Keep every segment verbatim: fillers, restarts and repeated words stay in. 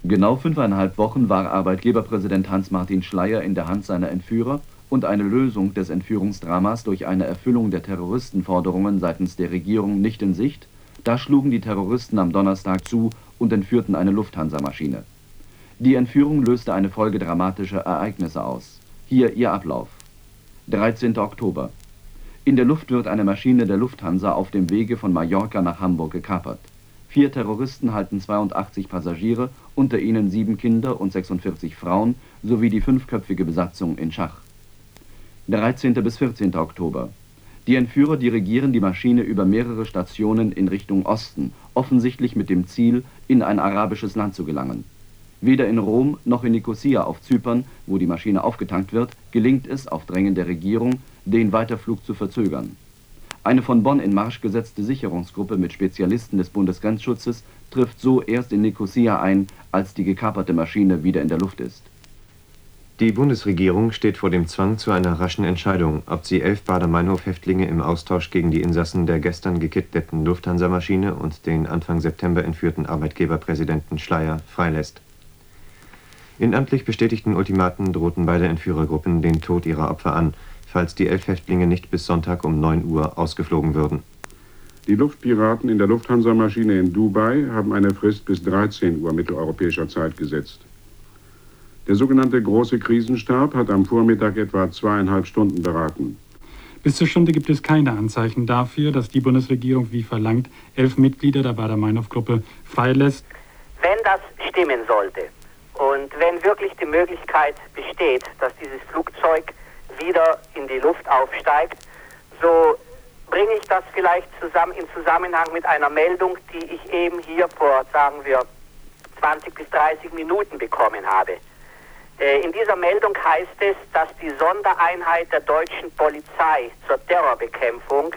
Genau fünfeinhalb Wochen war Arbeitgeberpräsident Hans-Martin Schleyer in der Hand seiner Entführer und eine Lösung des Entführungsdramas durch eine Erfüllung der Terroristenforderungen seitens der Regierung nicht in Sicht. Da schlugen die Terroristen am Donnerstag zu und entführten eine Lufthansa-Maschine. Die Entführung löste eine Folge dramatischer Ereignisse aus. Hier ihr Ablauf. dreizehnter Oktober. In der Luft wird eine Maschine der Lufthansa auf dem Wege von Mallorca nach Hamburg gekapert. Vier Terroristen halten zweiundachtzig Passagiere, unter ihnen sieben Kinder und sechsundvierzig Frauen, sowie die fünfköpfige Besatzung in Schach. dreizehnter bis vierzehnter Oktober. Die Entführer dirigieren die Maschine über mehrere Stationen in Richtung Osten, offensichtlich mit dem Ziel, in ein arabisches Land zu gelangen. Weder in Rom noch in Nikosia auf Zypern, wo die Maschine aufgetankt wird, gelingt es, auf Drängen der Regierung, den Weiterflug zu verzögern. Eine von Bonn in Marsch gesetzte Sicherungsgruppe mit Spezialisten des Bundesgrenzschutzes trifft so erst in Nikosia ein, als die gekaperte Maschine wieder in der Luft ist. Die Bundesregierung steht vor dem Zwang zu einer raschen Entscheidung, ob sie elf Baader-Meinhof-Häftlinge im Austausch gegen die Insassen der gestern gekidnappten Lufthansa-Maschine und den Anfang September entführten Arbeitgeberpräsidenten Schleyer freilässt. In amtlich bestätigten Ultimaten drohten beide Entführergruppen den Tod ihrer Opfer an, falls die elf Häftlinge nicht bis Sonntag um neun Uhr ausgeflogen würden. Die Luftpiraten in der Lufthansa-Maschine in Dubai haben eine Frist bis dreizehn Uhr mitteleuropäischer Zeit gesetzt. Der sogenannte Große Krisenstab hat am Vormittag etwa zweieinhalb Stunden beraten. Bis zur Stunde gibt es keine Anzeichen dafür, dass die Bundesregierung, wie verlangt, elf Mitglieder der Baader-Meinhof-Gruppe freilässt. Wenn das stimmen sollte und wenn wirklich die Möglichkeit besteht, dass dieses Flugzeug wieder in die Luft aufsteigt, so bringe ich das vielleicht zusammen in Zusammenhang mit einer Meldung, die ich eben hier vor, sagen wir, zwanzig bis dreißig Minuten bekommen habe. In dieser Meldung heißt es, dass die Sondereinheit der deutschen Polizei zur Terrorbekämpfung,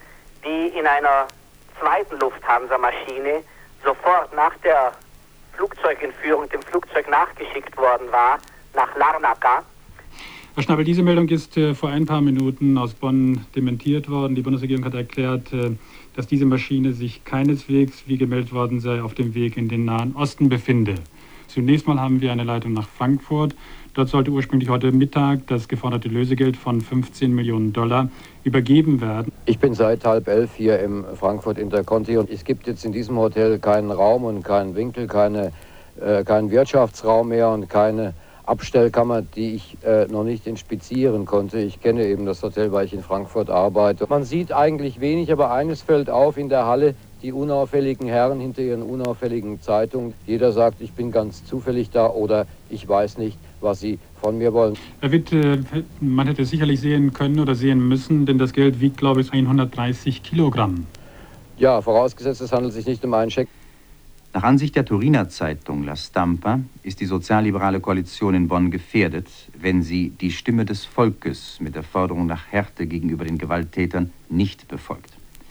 die in einer zweiten Lufthansa-Maschine sofort nach der Flugzeugentführung dem Flugzeug nachgeschickt worden war, nach Larnaca. Herr Schnabel, diese Meldung ist äh, vor ein paar Minuten aus Bonn dementiert worden. Die Bundesregierung hat erklärt, äh, dass diese Maschine sich keineswegs, wie gemeldet worden sei, auf dem Weg in den Nahen Osten befinde. Zunächst mal haben wir eine Leitung nach Frankfurt. Dort sollte ursprünglich heute Mittag das geforderte Lösegeld von fünfzehn Millionen Dollar übergeben werden. Ich bin seit halb elf hier im Frankfurt Interconti und es gibt jetzt in diesem Hotel keinen Raum und keinen Winkel, keine, äh, keinen Wirtschaftsraum mehr und keine Abstellkammer, die ich äh, noch nicht inspizieren konnte. Ich kenne eben das Hotel, weil ich in Frankfurt arbeite. Man sieht eigentlich wenig, aber eines fällt auf in der Halle, die unauffälligen Herren hinter ihren unauffälligen Zeitungen. Jeder sagt, ich bin ganz zufällig da oder ich weiß nicht, was sie von mir wollen. Herr Witt, äh, man hätte sicherlich sehen können oder sehen müssen, denn das Geld wiegt, glaube ich, hundertdreißig Kilogramm. Ja, vorausgesetzt, es handelt sich nicht um einen Scheck. Nach Ansicht der Turiner Zeitung La Stampa ist die sozialliberale Koalition in Bonn gefährdet, wenn sie die Stimme des Volkes mit der Forderung nach Härte gegenüber den Gewalttätern nicht befolgt.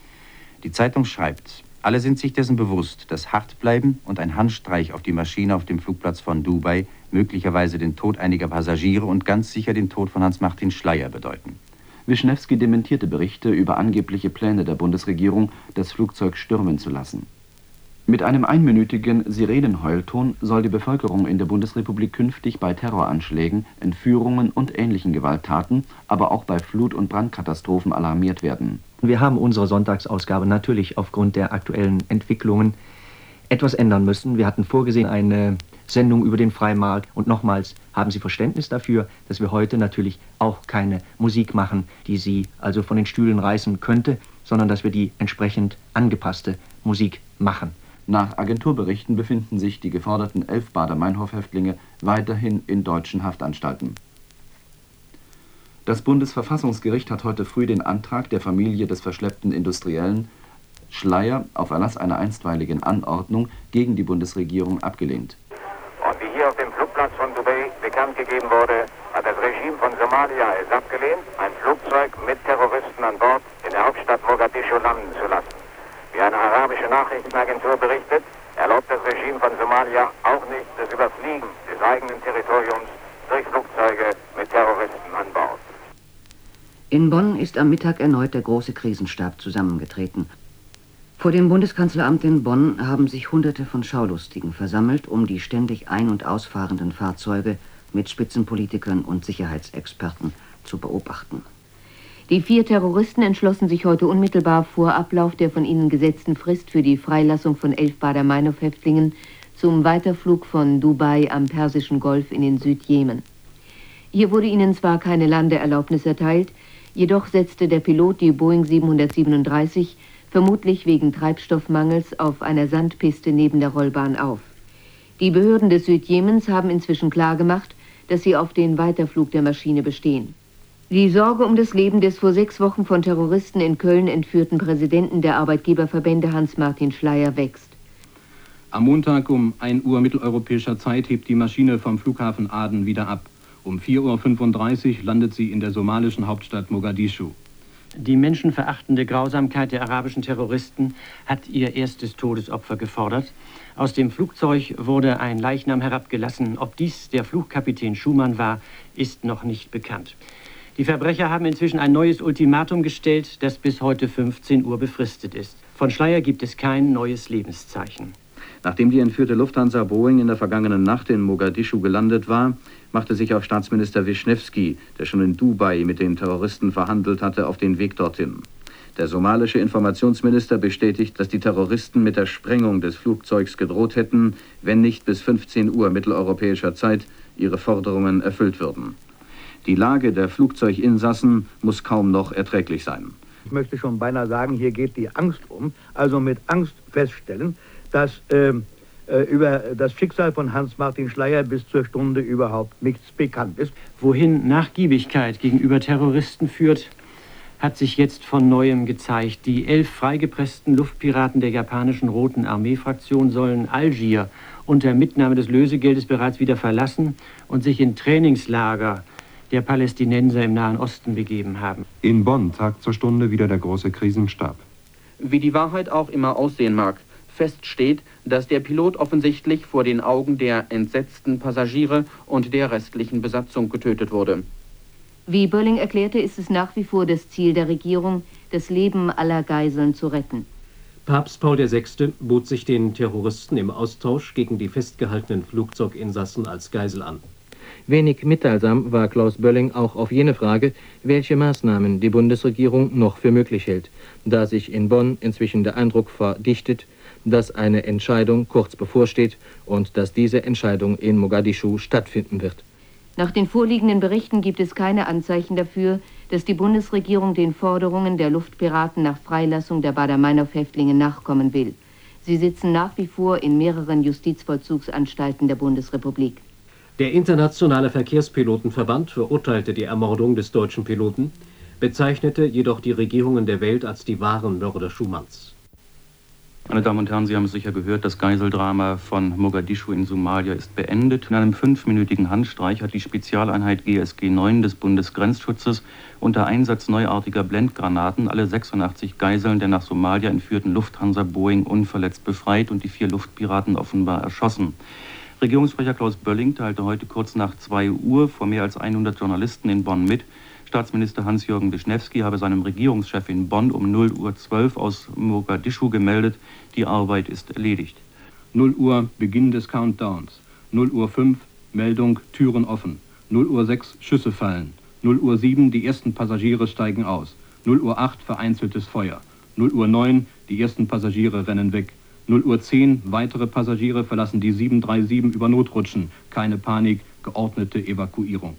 Die Zeitung schreibt, alle sind sich dessen bewusst, dass Hartbleiben und ein Handstreich auf die Maschine auf dem Flugplatz von Dubai möglicherweise den Tod einiger Passagiere und ganz sicher den Tod von Hans-Martin Schleyer bedeuten. Wischnewski dementierte Berichte über angebliche Pläne der Bundesregierung, das Flugzeug stürmen zu lassen. Mit einem einminütigen Sirenenheulton soll die Bevölkerung in der Bundesrepublik künftig bei Terroranschlägen, Entführungen und ähnlichen Gewalttaten, aber auch bei Flut- und Brandkatastrophen alarmiert werden. Wir haben unsere Sonntagsausgabe natürlich aufgrund der aktuellen Entwicklungen etwas ändern müssen. Wir hatten vorgesehen eine Sendung über den Freimarkt und nochmals haben Sie Verständnis dafür, dass wir heute natürlich auch keine Musik machen, die Sie also von den Stühlen reißen könnte, sondern dass wir die entsprechend angepasste Musik machen. Nach Agenturberichten befinden sich die geforderten elf Baader-Meinhof-Häftlinge weiterhin in deutschen Haftanstalten. Das Bundesverfassungsgericht hat heute früh den Antrag der Familie des verschleppten Industriellen Schleyer auf Erlass einer einstweiligen Anordnung gegen die Bundesregierung abgelehnt. Und wie hier auf dem Flugplatz von Dubai bekannt gegeben wurde, hat das Regime von Somalia es abgelehnt, ein Flugzeug mit Terroristen an Bord in der Hauptstadt Mogadischu landen zu lassen. Wie eine arabische Nachrichtenagentur berichtet, erlaubt das Regime von Somalia auch nicht das Überfliegen des eigenen Territoriums durch Flugzeuge mit Terroristen an Bord. In Bonn ist am Mittag erneut der große Krisenstab zusammengetreten. Vor dem Bundeskanzleramt in Bonn haben sich Hunderte von Schaulustigen versammelt, um die ständig ein- und ausfahrenden Fahrzeuge mit Spitzenpolitikern und Sicherheitsexperten zu beobachten. Die vier Terroristen entschlossen sich heute unmittelbar vor Ablauf der von ihnen gesetzten Frist für die Freilassung von elf Baader-Meinhof-Häftlingen zum Weiterflug von Dubai am Persischen Golf in den Südjemen. Hier wurde ihnen zwar keine Landeerlaubnis erteilt, jedoch setzte der Pilot die Boeing siebenhundertsiebenunddreißig vermutlich wegen Treibstoffmangels auf einer Sandpiste neben der Rollbahn auf. Die Behörden des Südjemens haben inzwischen klargemacht, dass sie auf den Weiterflug der Maschine bestehen. Die Sorge um das Leben des vor sechs Wochen von Terroristen in Köln entführten Präsidenten der Arbeitgeberverbände Hans-Martin Schleyer wächst. Am Montag um ein Uhr mitteleuropäischer Zeit hebt die Maschine vom Flughafen Aden wieder ab. Um vier Uhr fünfunddreißig landet sie in der somalischen Hauptstadt Mogadischu. Die menschenverachtende Grausamkeit der arabischen Terroristen hat ihr erstes Todesopfer gefordert. Aus dem Flugzeug wurde ein Leichnam herabgelassen. Ob dies der Flugkapitän Schumann war, ist noch nicht bekannt. Die Verbrecher haben inzwischen ein neues Ultimatum gestellt, das bis heute fünfzehn Uhr befristet ist. Von Schleyer gibt es kein neues Lebenszeichen. Nachdem die entführte Lufthansa Boeing in der vergangenen Nacht in Mogadischu gelandet war, machte sich auch Staatsminister Wischnewski, der schon in Dubai mit den Terroristen verhandelt hatte, auf den Weg dorthin. Der somalische Informationsminister bestätigt, dass die Terroristen mit der Sprengung des Flugzeugs gedroht hätten, wenn nicht bis fünfzehn Uhr mitteleuropäischer Zeit ihre Forderungen erfüllt würden. Die Lage der Flugzeuginsassen muss kaum noch erträglich sein. Ich möchte schon beinahe sagen, hier geht die Angst um, also mit Angst feststellen, dass äh, über das Schicksal von Hans-Martin Schleyer bis zur Stunde überhaupt nichts bekannt ist. Wohin Nachgiebigkeit gegenüber Terroristen führt, hat sich jetzt von Neuem gezeigt. Die elf freigepressten Luftpiraten der japanischen Roten Armee-Fraktion sollen Algier unter Mitnahme des Lösegeldes bereits wieder verlassen und sich in Trainingslager der Palästinenser im Nahen Osten begeben haben. In Bonn tagt zur Stunde wieder der große Krisenstab. Wie die Wahrheit auch immer aussehen mag, fest steht, dass der Pilot offensichtlich vor den Augen der entsetzten Passagiere und der restlichen Besatzung getötet wurde. Wie Bölling erklärte, ist es nach wie vor das Ziel der Regierung, das Leben aller Geiseln zu retten. Papst Paul der Sechste bot sich den Terroristen im Austausch gegen die festgehaltenen Flugzeuginsassen als Geisel an. Wenig mitteilsam war Klaus Bölling auch auf jene Frage, welche Maßnahmen die Bundesregierung noch für möglich hält, da sich in Bonn inzwischen der Eindruck verdichtet, dass eine Entscheidung kurz bevorsteht und dass diese Entscheidung in Mogadischu stattfinden wird. Nach den vorliegenden Berichten gibt es keine Anzeichen dafür, dass die Bundesregierung den Forderungen der Luftpiraten nach Freilassung der Baader-Meinhof-Häftlinge nachkommen will. Sie sitzen nach wie vor in mehreren Justizvollzugsanstalten der Bundesrepublik. Der Internationale Verkehrspilotenverband verurteilte die Ermordung des deutschen Piloten, bezeichnete jedoch die Regierungen der Welt als die wahren Mörder Schumanns. Meine Damen und Herren, Sie haben es sicher gehört, das Geiseldrama von Mogadischu in Somalia ist beendet. In einem fünfminütigen Handstreich hat die Spezialeinheit G S G neun des Bundesgrenzschutzes unter Einsatz neuartiger Blendgranaten alle sechsundachtzig Geiseln der nach Somalia entführten Lufthansa Boeing unverletzt befreit und die vier Luftpiraten offenbar erschossen. Regierungssprecher Klaus Bölling teilte heute kurz nach zwei Uhr vor mehr als hundert Journalisten in Bonn mit, Staatsminister Hans-Jürgen Wischnewski habe seinem Regierungschef in Bonn um null Uhr zwölf aus Mogadischu gemeldet, die Arbeit ist erledigt. null Uhr Beginn des Countdowns. null Uhr fünf Meldung Türen offen. null Uhr sechs Schüsse fallen. null Uhr sieben die ersten Passagiere steigen aus. null Uhr acht vereinzeltes Feuer. null Uhr neun die ersten Passagiere rennen weg. null Uhr zehn weitere Passagiere verlassen die sieben drei sieben über Notrutschen. Keine Panik, geordnete Evakuierung.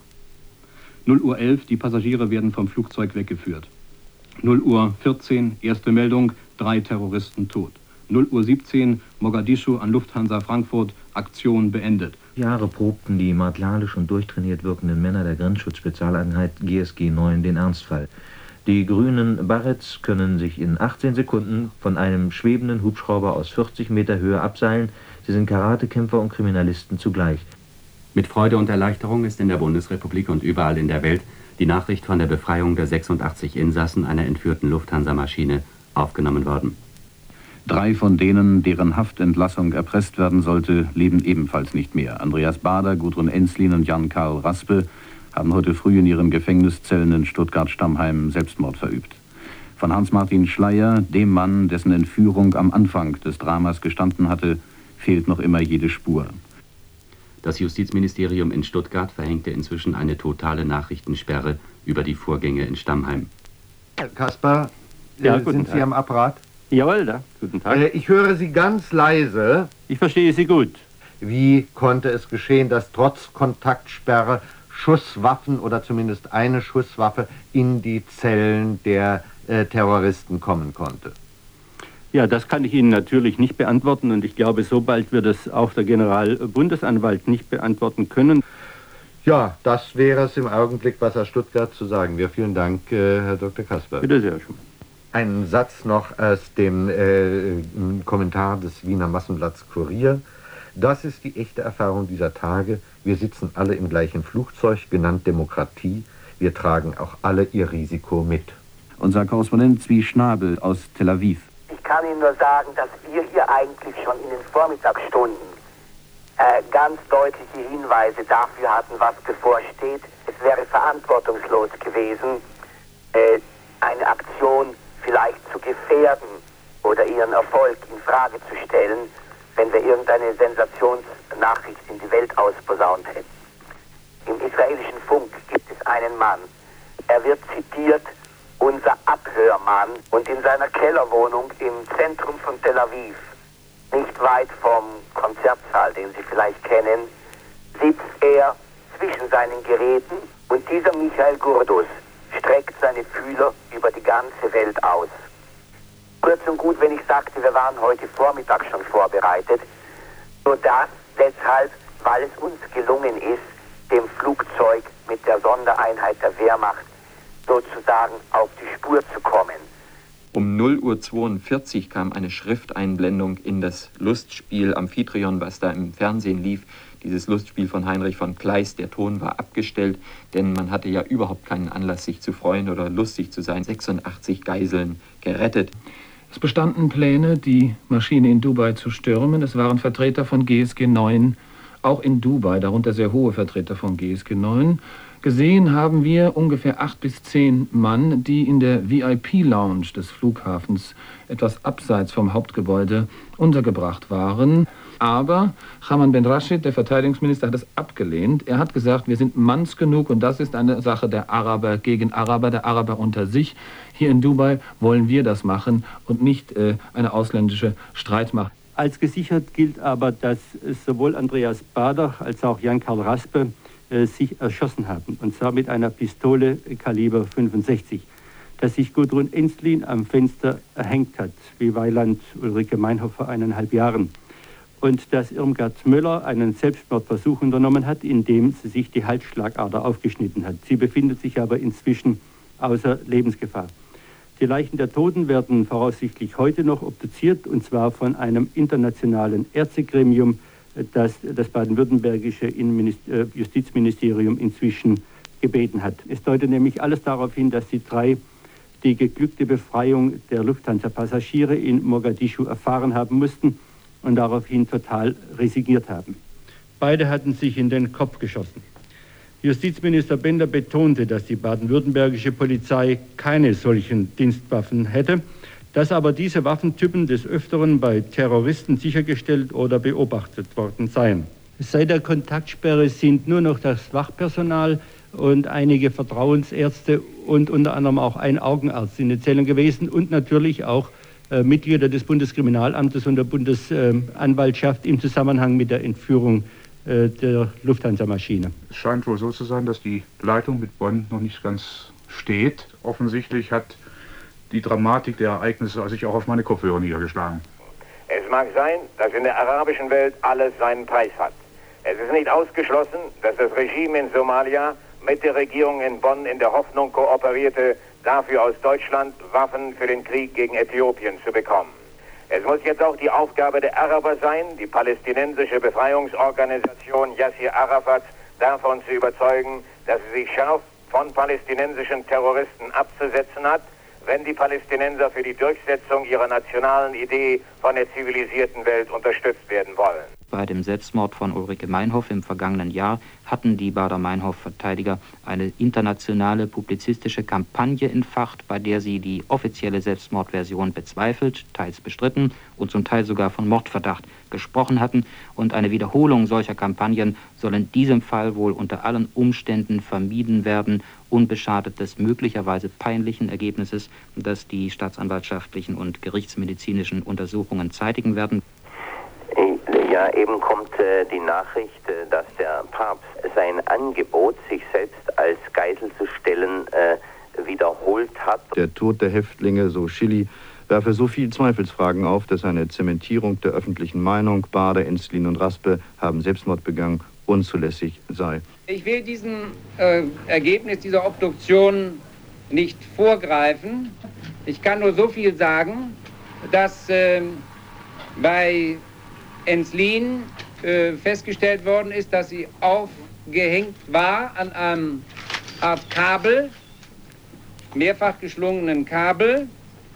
null Uhr elf die Passagiere werden vom Flugzeug weggeführt. null Uhr vierzehn erste Meldung, drei Terroristen tot. null Uhr siebzehn Mogadischu an Lufthansa Frankfurt, Aktion beendet. Jahre probten die martialisch und durchtrainiert wirkenden Männer der Grenzschutzspezialeinheit G S G neun den Ernstfall. Die grünen Barretts können sich in achtzehn Sekunden von einem schwebenden Hubschrauber aus vierzig Meter Höhe abseilen. Sie sind Karatekämpfer und Kriminalisten zugleich. Mit Freude und Erleichterung ist in der Bundesrepublik und überall in der Welt die Nachricht von der Befreiung der sechsundachtzig Insassen einer entführten Lufthansa-Maschine aufgenommen worden. Drei von denen, deren Haftentlassung erpresst werden sollte, leben ebenfalls nicht mehr. Andreas Bader, Gudrun Enslin und Jan-Karl Raspe haben heute früh in ihren Gefängniszellen in Stuttgart-Stammheim Selbstmord verübt. Von Hans-Martin Schleyer, dem Mann, dessen Entführung am Anfang des Dramas gestanden hatte, fehlt noch immer jede Spur. Das Justizministerium in Stuttgart verhängte inzwischen eine totale Nachrichtensperre über die Vorgänge in Stammheim. Herr Kasper, ja, äh, sind Tag. Sie am Apparat? Jawohl, da. Guten Tag. Äh, ich höre Sie ganz leise. Ich verstehe Sie gut. Wie konnte es geschehen, dass trotz Kontaktsperre Schusswaffen oder zumindest eine Schusswaffe in die Zellen der äh, Terroristen kommen konnte? Ja, das kann ich Ihnen natürlich nicht beantworten und ich glaube, so bald wird es auch der Generalbundesanwalt nicht beantworten können. Ja, das wäre es im Augenblick, was aus Stuttgart zu sagen wäre. Vielen Dank, äh, Herr Doktor Kasper. Bitte sehr schön. Ein Satz noch aus dem äh, Kommentar des Wiener Massenblatts Kurier. Das ist die echte Erfahrung dieser Tage. Wir sitzen alle im gleichen Flugzeug, genannt Demokratie. Wir tragen auch alle ihr Risiko mit. Unser Korrespondent Zvi Schnabel aus Tel Aviv. Ich kann Ihnen nur sagen, dass wir hier eigentlich schon in den Vormittagsstunden äh, ganz deutliche Hinweise dafür hatten, was bevorsteht. Es wäre verantwortungslos gewesen, äh, eine Aktion vielleicht zu gefährden oder ihren Erfolg in Frage zu stellen, wenn wir irgendeine Sensationsnachricht in die Welt ausposaunt hätten. Im israelischen Funk gibt es einen Mann, er wird zitiert, unser Abhörmann, und in seiner Kellerwohnung im Zentrum von Tel Aviv, nicht weit vom Konzertsaal, den Sie vielleicht kennen, sitzt er zwischen seinen Geräten und dieser Michael Gurdus streckt seine Fühler über die ganze Welt aus. Kurz und gut, wenn ich sagte, wir waren heute Vormittag schon vorbereitet, nur das deshalb, weil es uns gelungen ist, dem Flugzeug mit der Sondereinheit der Wehrmacht sozusagen auf die Spur zu kommen. Um null Uhr zweiundvierzig kam eine Schrifteinblendung in das Lustspiel Amphitryon, was da im Fernsehen lief. Dieses Lustspiel von Heinrich von Kleist, der Ton war abgestellt, denn man hatte ja überhaupt keinen Anlass, sich zu freuen oder lustig zu sein. sechsundachtzig Geiseln gerettet. Es bestanden Pläne, die Maschine in Dubai zu stürmen. Es waren Vertreter von G S G neun, auch in Dubai, darunter sehr hohe Vertreter von G S G neun. Gesehen haben wir ungefähr acht bis zehn Mann, die in der V I P-Lounge des Flughafens etwas abseits vom Hauptgebäude untergebracht waren. Aber Haman Ben Rashid, der Verteidigungsminister, hat es abgelehnt. Er hat gesagt, wir sind manns genug und das ist eine Sache der Araber gegen Araber, der Araber unter sich. Hier in Dubai wollen wir das machen und nicht äh, eine ausländische Streitmacht. Als gesichert gilt aber, dass sowohl Andreas Baader als auch Jan-Karl Raspe äh, sich erschossen haben, und zwar mit einer Pistole Kaliber fünfundsechzig. Dass sich Gudrun Ensslin am Fenster erhängt hat, wie Weiland Ulrike Meinhof vor eineinhalb Jahren. Und dass Irmgard Möller einen Selbstmordversuch unternommen hat, indem sie sich die Halsschlagader aufgeschnitten hat. Sie befindet sich aber inzwischen außer Lebensgefahr. Die Leichen der Toten werden voraussichtlich heute noch obduziert, und zwar von einem internationalen Ärztegremium, das das baden-württembergische Justizministerium inzwischen gebeten hat. Es deutet nämlich alles darauf hin, dass die drei die geglückte Befreiung der Lufthansa-Passagiere in Mogadischu erfahren haben mussten und daraufhin total resigniert haben. Beide hatten sich in den Kopf geschossen. Justizminister Bender betonte, dass die baden-württembergische Polizei keine solchen Dienstwaffen hätte, dass aber diese Waffentypen des Öfteren bei Terroristen sichergestellt oder beobachtet worden seien. Seit der Kontaktsperre sind nur noch das Wachpersonal und einige Vertrauensärzte und unter anderem auch ein Augenarzt in den Zellen gewesen und natürlich auch äh, Mitglieder des Bundeskriminalamtes und der Bundesanwaltschaft im Zusammenhang mit der Entführung äh, der Lufthansa-Maschine. Es scheint wohl so zu sein, dass die Leitung mit Bonn noch nicht ganz steht. Offensichtlich hat die Dramatik der Ereignisse sich auch auf meine Kopfhörer niedergeschlagen. Es mag sein, dass in der arabischen Welt alles seinen Preis hat. Es ist nicht ausgeschlossen, dass das Regime in Somalia mit der Regierung in Bonn in der Hoffnung kooperierte, dafür aus Deutschland Waffen für den Krieg gegen Äthiopien zu bekommen. Es muss jetzt auch die Aufgabe der Araber sein, die palästinensische Befreiungsorganisation Yassir Arafat davon zu überzeugen, dass sie sich scharf von palästinensischen Terroristen abzusetzen hat, wenn die Palästinenser für die Durchsetzung ihrer nationalen Idee von von der zivilisierten Welt unterstützt werden wollen. Bei dem Selbstmord von Ulrike Meinhof im vergangenen Jahr hatten die Baader-Meinhof-Verteidiger eine internationale publizistische Kampagne entfacht, bei der sie die offizielle Selbstmordversion bezweifelt, teils bestritten und zum Teil sogar von Mordverdacht gesprochen hatten. Und eine Wiederholung solcher Kampagnen soll in diesem Fall wohl unter allen Umständen vermieden werden, unbeschadet des möglicherweise peinlichen Ergebnisses, das die staatsanwaltschaftlichen und gerichtsmedizinischen Untersuchungen zeitigen werden. Ja, eben kommt äh, die Nachricht, äh, dass der Papst sein Angebot, sich selbst als Geisel zu stellen, äh, wiederholt hat. Der Tod der Häftlinge, so Schilly, werfe so viel Zweifelsfragen auf, dass eine Zementierung der öffentlichen Meinung, Baader, Enslin und Raspe haben Selbstmord begangen, unzulässig sei. Ich will diesem äh, Ergebnis dieser Obduktion nicht vorgreifen. Ich kann nur so viel sagen, dass äh, bei Enslin äh, festgestellt worden ist, dass sie aufgehängt war an einem Art Kabel, mehrfach geschlungenen Kabel,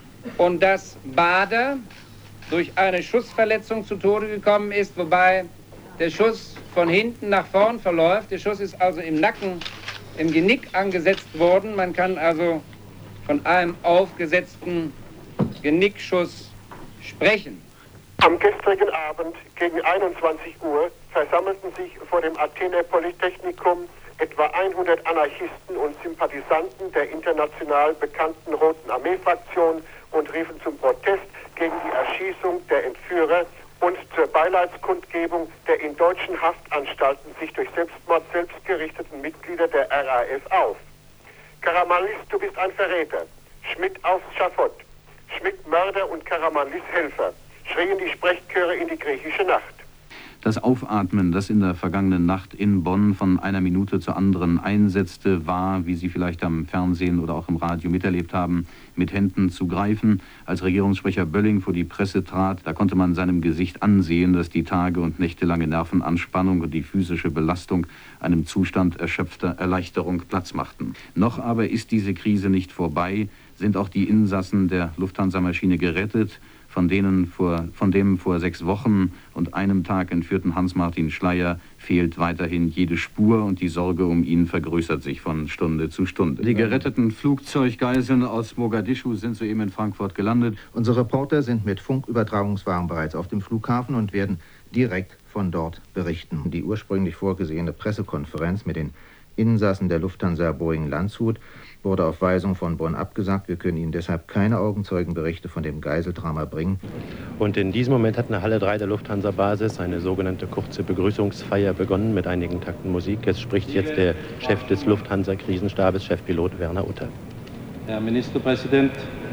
und dass Baader durch eine Schussverletzung zu Tode gekommen ist, wobei der Schuss von hinten nach vorn verläuft. Der Schuss ist also im Nacken, im Genick angesetzt worden. Man kann also von einem aufgesetzten Genickschuss sprechen. Am gestrigen Abend gegen einundzwanzig Uhr versammelten sich vor dem Athener Polytechnikum etwa hundert Anarchisten und Sympathisanten der international bekannten Roten Armee-Fraktion und riefen zum Protest gegen die Erschießung der Entführer und zur Beileidskundgebung der in deutschen Haftanstalten sich durch Selbstmord selbstgerichteten Mitglieder der R A F auf. Karamanlis, du bist ein Verräter. Schmidt aufs Schafott. Schmidt Mörder und Karamanlis Helfer, schrien die Sprechchöre in die griechische Nacht. Das Aufatmen, das in der vergangenen Nacht in Bonn von einer Minute zur anderen einsetzte, war, wie Sie vielleicht am Fernsehen oder auch im Radio miterlebt haben, mit Händen zu greifen. Als Regierungssprecher Bölling vor die Presse trat, da konnte man seinem Gesicht ansehen, dass die tage- und nächtelange Nervenanspannung und die physische Belastung einem Zustand erschöpfter Erleichterung Platz machten. Noch aber ist diese Krise nicht vorbei, sind auch die Insassen der Lufthansa-Maschine gerettet, von denen vor, von dem vor sechs Wochen und einem Tag entführten Hans-Martin Schleyer fehlt weiterhin jede Spur und die Sorge um ihn vergrößert sich von Stunde zu Stunde. Die geretteten Flugzeuggeiseln aus Mogadischu sind soeben in Frankfurt gelandet. Unsere Reporter sind mit Funkübertragungswagen bereits auf dem Flughafen und werden direkt von dort berichten. Die ursprünglich vorgesehene Pressekonferenz mit den Insassen der Lufthansa Boeing Landshut wurde auf Weisung von Bonn abgesagt. Wir können Ihnen deshalb keine Augenzeugenberichte von dem Geiseldrama bringen. Und in diesem Moment hat in der Halle drei der Lufthansa-Basis eine sogenannte kurze Begrüßungsfeier begonnen mit einigen Takten Musik. Es spricht jetzt der Chef des Lufthansa-Krisenstabes, Chefpilot Werner Utter. Herr Ministerpräsident,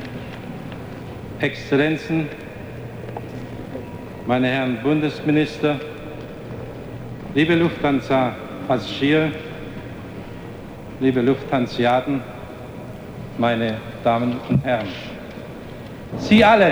Exzellenzen, meine Herren Bundesminister, liebe Lufthansa-Passagiere, liebe Lufthansiaten, meine Damen und Herren. Sie alle,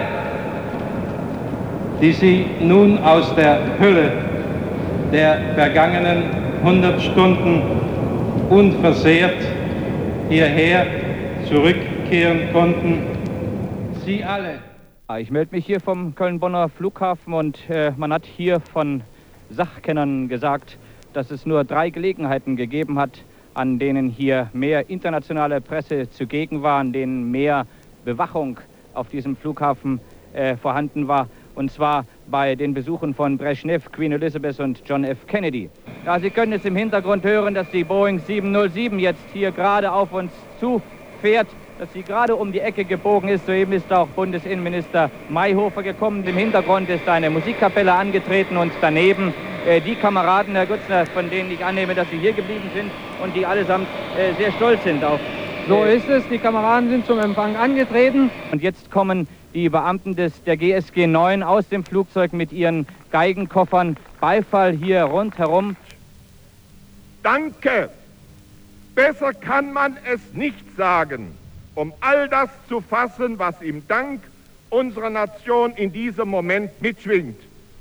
die Sie nun aus der Hölle der vergangenen hundert Stunden unversehrt hierher zurückkehren konnten, Sie alle. Ich melde mich hier vom Köln-Bonner Flughafen und äh, man hat hier von Sachkennern gesagt, dass es nur drei Gelegenheiten gegeben hat, an denen hier mehr internationale Presse zugegen war, an denen mehr Bewachung auf diesem Flughafen äh, vorhanden war. Und zwar bei den Besuchen von Brezhnev, Queen Elizabeth und John F. Kennedy. Ja, Sie können es im Hintergrund hören, dass die Boeing sieben null sieben jetzt hier gerade auf uns zufährt, dass sie gerade um die Ecke gebogen ist. Soeben ist auch Bundesinnenminister Mayhofer gekommen. Im Hintergrund ist eine Musikkapelle angetreten und daneben äh, die Kameraden, Herr Gutzner, von denen ich annehme, dass sie hier geblieben sind und die allesamt äh, sehr stolz sind auf. Äh, so ist es, die Kameraden sind zum Empfang angetreten. Und jetzt kommen die Beamten des, der G S G neun aus dem Flugzeug mit ihren Geigenkoffern. Beifall hier rundherum. Danke! Besser kann man es nicht sagen, um all das zu fassen, was im Dank unserer Nation in diesem Moment mitschwingt.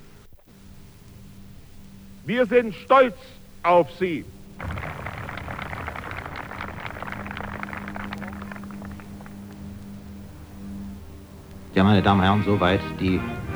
Wir sind stolz auf Sie. Ja, meine Damen und Herren, soweit die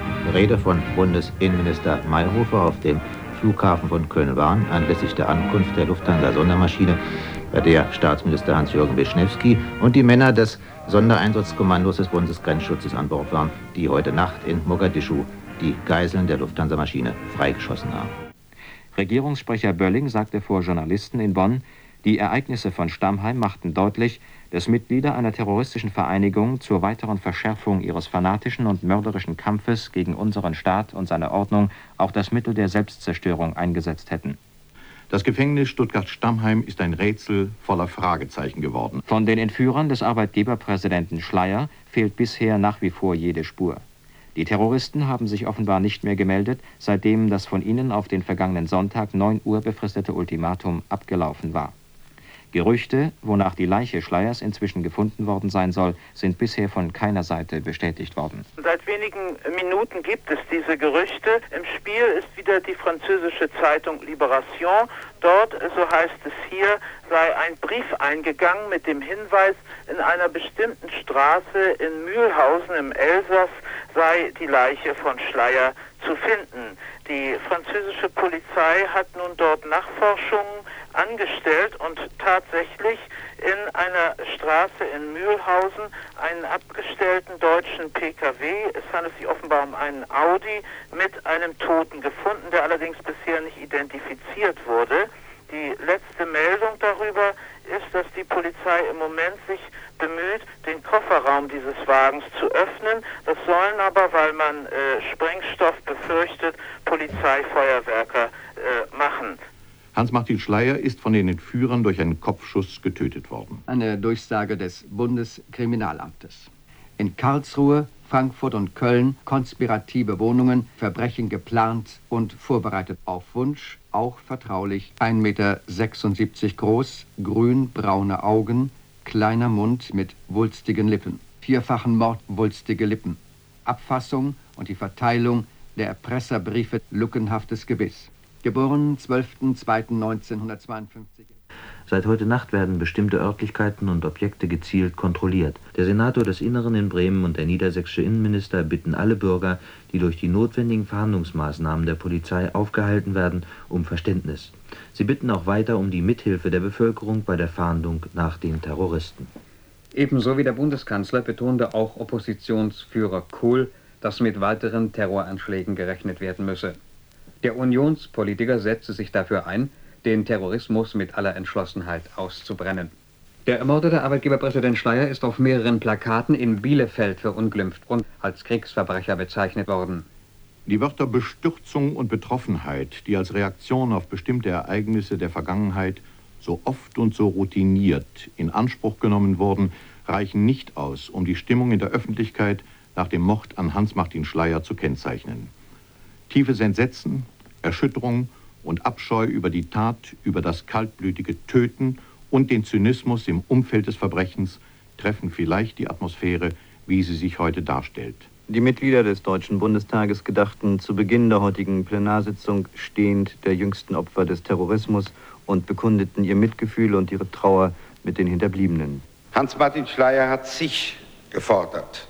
Rede von Bundesinnenminister Mayhofer auf dem Flughafen von Köln-Wahn anlässlich der Ankunft der Lufthansa-Sondermaschine, bei der Staatsminister Hans-Jürgen Wischnewski und die Männer des Sondereinsatzkommandos des Bundesgrenzschutzes an Bord waren, die heute Nacht in Mogadischu die Geiseln der Lufthansa-Maschine freigeschossen haben. Regierungssprecher Bölling sagte vor Journalisten in Bonn, die Ereignisse von Stammheim machten deutlich, dass Mitglieder einer terroristischen Vereinigung zur weiteren Verschärfung ihres fanatischen und mörderischen Kampfes gegen unseren Staat und seine Ordnung auch das Mittel der Selbstzerstörung eingesetzt hätten. Das Gefängnis Stuttgart-Stammheim ist ein Rätsel voller Fragezeichen geworden. Von den Entführern des Arbeitgeberpräsidenten Schleyer fehlt bisher nach wie vor jede Spur. Die Terroristen haben sich offenbar nicht mehr gemeldet, seitdem das von ihnen auf den vergangenen Sonntag neun Uhr befristete Ultimatum abgelaufen war. Gerüchte, wonach die Leiche Schleyers inzwischen gefunden worden sein soll, sind bisher von keiner Seite bestätigt worden. Seit wenigen Minuten gibt es diese Gerüchte. Im Spiel ist wieder die französische Zeitung Libération. Dort, so heißt es hier, sei ein Brief eingegangen mit dem Hinweis, in einer bestimmten Straße in Mühlhausen im Elsass sei die Leiche von Schleyer zu finden. Die französische Polizei hat nun dort Nachforschungen angestellt und tatsächlich in einer Straße in Mühlhausen einen abgestellten deutschen P K W, es handelt sich offenbar um einen Audi, mit einem Toten gefunden, der allerdings bisher nicht identifiziert wurde. Die letzte Meldung darüber ist, dass die Polizei im Moment sich bemüht, den Kofferraum dieses Wagens zu öffnen. Das sollen aber, weil man äh, Sprengstoff befürchtet, Polizeifeuerwerker äh, machen. Hans-Martin Schleyer ist von den Entführern durch einen Kopfschuss getötet worden. Eine Durchsage des Bundeskriminalamtes. In Karlsruhe, Frankfurt und Köln konspirative Wohnungen, Verbrechen geplant und vorbereitet auf Wunsch, auch vertraulich. ein Meter sechsundsiebzig groß, grün-braune Augen, kleiner Mund mit wulstigen Lippen. Vierfachen Mord, wulstige Lippen. Abfassung und die Verteilung der Erpresserbriefe, lückenhaftes Gebiss. Geboren zwölfter zweiter neunzehnhundertzweiundfünfzig. Seit heute Nacht werden bestimmte Örtlichkeiten und Objekte gezielt kontrolliert. Der Senator des Inneren in Bremen und der niedersächsische Innenminister bitten alle Bürger, die durch die notwendigen Verhandlungsmaßnahmen der Polizei aufgehalten werden, um Verständnis. Sie bitten auch weiter um die Mithilfe der Bevölkerung bei der Fahndung nach den Terroristen. Ebenso wie der Bundeskanzler betonte auch Oppositionsführer Kohl, dass mit weiteren Terroranschlägen gerechnet werden müsse. Der Unionspolitiker setzte sich dafür ein, den Terrorismus mit aller Entschlossenheit auszubrennen. Der ermordete Arbeitgeberpräsident Schleyer ist auf mehreren Plakaten in Bielefeld verunglimpft und als Kriegsverbrecher bezeichnet worden. Die Wörter Bestürzung und Betroffenheit, die als Reaktion auf bestimmte Ereignisse der Vergangenheit so oft und so routiniert in Anspruch genommen wurden, reichen nicht aus, um die Stimmung in der Öffentlichkeit nach dem Mord an Hans-Martin Schleyer zu kennzeichnen. Tiefes Entsetzen, Erschütterung und Abscheu über die Tat, über das kaltblütige Töten und den Zynismus im Umfeld des Verbrechens treffen vielleicht die Atmosphäre, wie sie sich heute darstellt. Die Mitglieder des Deutschen Bundestages gedachten zu Beginn der heutigen Plenarsitzung stehend der jüngsten Opfer des Terrorismus und bekundeten ihr Mitgefühl und ihre Trauer mit den Hinterbliebenen. Hans-Martin Schleyer hat sich gefordert.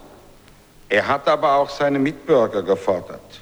Er hat aber auch seine Mitbürger gefordert.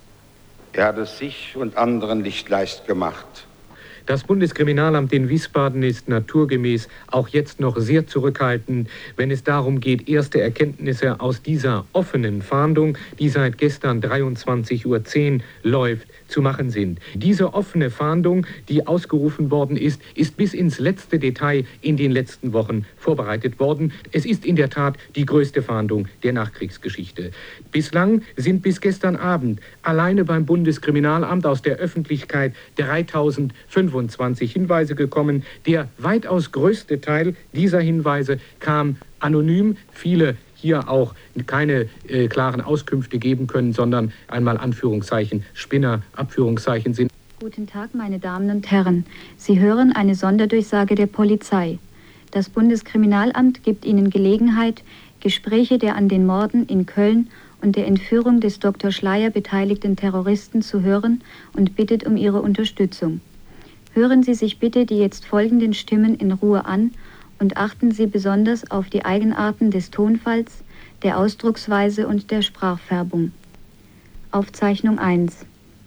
Er hat es sich und anderen nicht leicht gemacht. Das Bundeskriminalamt in Wiesbaden ist naturgemäß auch jetzt noch sehr zurückhaltend, wenn es darum geht, erste Erkenntnisse aus dieser offenen Fahndung, die seit gestern dreiundzwanzig Uhr zehn läuft, zu machen sind. Diese offene Fahndung, die ausgerufen worden ist, ist bis ins letzte Detail in den letzten Wochen vorbereitet worden. Es ist in der Tat die größte Fahndung der Nachkriegsgeschichte. Bislang sind bis gestern Abend alleine beim Bundeskriminalamt aus der Öffentlichkeit dreitausendfünfundzwanzig Hinweise gekommen. Der weitaus größte Teil dieser Hinweise kam anonym. Viele hier auch keine äh, klaren Auskünfte geben können, sondern einmal Anführungszeichen Spinner, Abführungszeichen sind. Guten Tag, meine Damen und Herren. Sie hören eine Sonderdurchsage der Polizei. Das Bundeskriminalamt gibt Ihnen Gelegenheit, Gespräche der an den Morden in Köln und der Entführung des Doktor Schleyer beteiligten Terroristen zu hören und bittet um Ihre Unterstützung. Hören Sie sich bitte die jetzt folgenden Stimmen in Ruhe an und achten Sie besonders auf die Eigenarten des Tonfalls, der Ausdrucksweise und der Sprachfärbung. Aufzeichnung eins,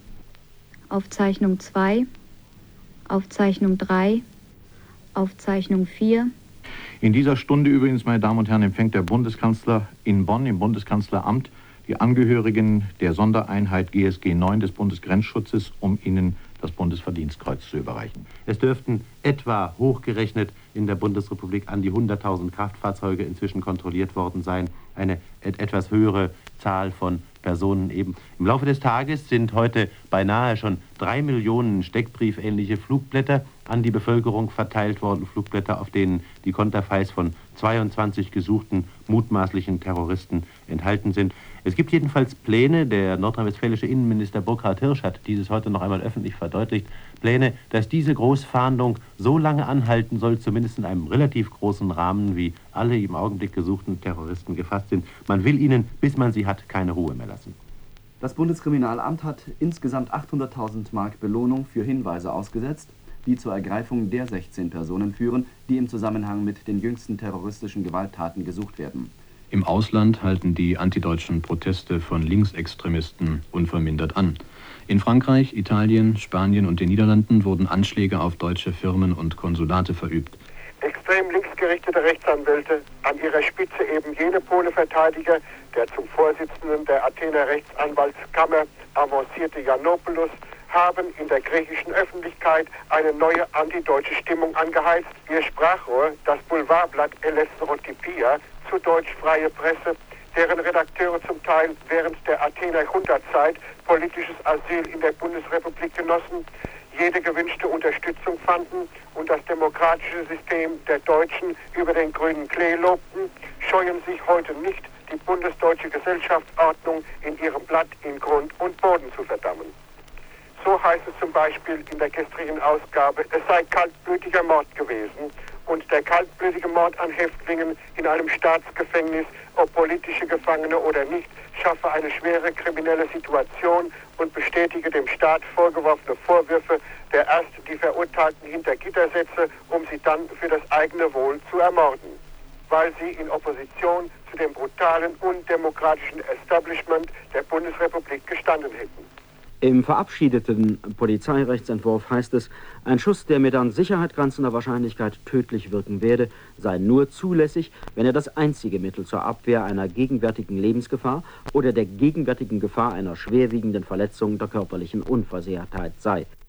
Aufzeichnung zwei, Aufzeichnung drei, Aufzeichnung vier. In dieser Stunde übrigens, meine Damen und Herren, empfängt der Bundeskanzler in Bonn im Bundeskanzleramt die Angehörigen der Sondereinheit G S G neun des Bundesgrenzschutzes, um ihnen das Bundesverdienstkreuz zu überreichen. Es dürften etwa hochgerechnet in der Bundesrepublik an die hunderttausend Kraftfahrzeuge inzwischen kontrolliert worden sein. Eine et etwas höhere Zahl von Personen eben. Im Laufe des Tages sind heute beinahe schon drei Millionen steckbriefähnliche Flugblätter an die Bevölkerung verteilt worden. Flugblätter, auf denen die Konterfeis von zweiundzwanzig gesuchten mutmaßlichen Terroristen enthalten sind. Es gibt jedenfalls Pläne, der nordrhein-westfälische Innenminister Burkhard Hirsch hat dieses heute noch einmal öffentlich verdeutlicht, Pläne, dass diese Großfahndung so lange anhalten soll, zumindest in einem relativ großen Rahmen, wie alle im Augenblick gesuchten Terroristen gefasst sind. Man will ihnen, bis man sie hat, keine Ruhe mehr lassen. Das Bundeskriminalamt hat insgesamt achthunderttausend Mark Belohnung für Hinweise ausgesetzt, die zur Ergreifung der sechzehn Personen führen, die im Zusammenhang mit den jüngsten terroristischen Gewalttaten gesucht werden. Im Ausland halten die antideutschen Proteste von Linksextremisten unvermindert an. In Frankreich, Italien, Spanien und den Niederlanden wurden Anschläge auf deutsche Firmen und Konsulate verübt. Extrem linksgerichtete Rechtsanwälte, an ihrer Spitze eben jene Pole-Verteidiger, der zum Vorsitzenden der Athener Rechtsanwaltskammer avancierte Yiannopoulos, haben in der griechischen Öffentlichkeit eine neue antideutsche Stimmung angeheizt. Ihr Sprachrohr, das Boulevardblatt Eleftherotypia, zu Deutsch Freie Presse, deren Redakteure zum Teil während der Athener Junta-Zeit politisches Asyl in der Bundesrepublik genossen, jede gewünschte Unterstützung fanden und das demokratische System der Deutschen über den grünen Klee lobten, scheuen sich heute nicht, die bundesdeutsche Gesellschaftsordnung in ihrem Blatt in Grund und Boden zu verdammen. So heißt es zum Beispiel in der gestrigen Ausgabe, es sei kaltblütiger Mord gewesen und der kaltblütige Mord an Häftlingen in einem Staatsgefängnis, ob politische Gefangene oder nicht, schaffe eine schwere kriminelle Situation und bestätige dem Staat vorgeworfene Vorwürfe, der erst die Verurteilten hinter Gitter setze, um sie dann für das eigene Wohl zu ermorden, weil sie in Opposition zu dem brutalen, undemokratischen Establishment der Bundesrepublik gestanden hätten. Im verabschiedeten Polizeirechtsentwurf heißt es, ein Schuss, der mit an Sicherheit grenzender Wahrscheinlichkeit tödlich wirken werde, sei nur zulässig, wenn er das einzige Mittel zur Abwehr einer gegenwärtigen Lebensgefahr oder der gegenwärtigen Gefahr einer schwerwiegenden Verletzung der körperlichen Unversehrtheit sei.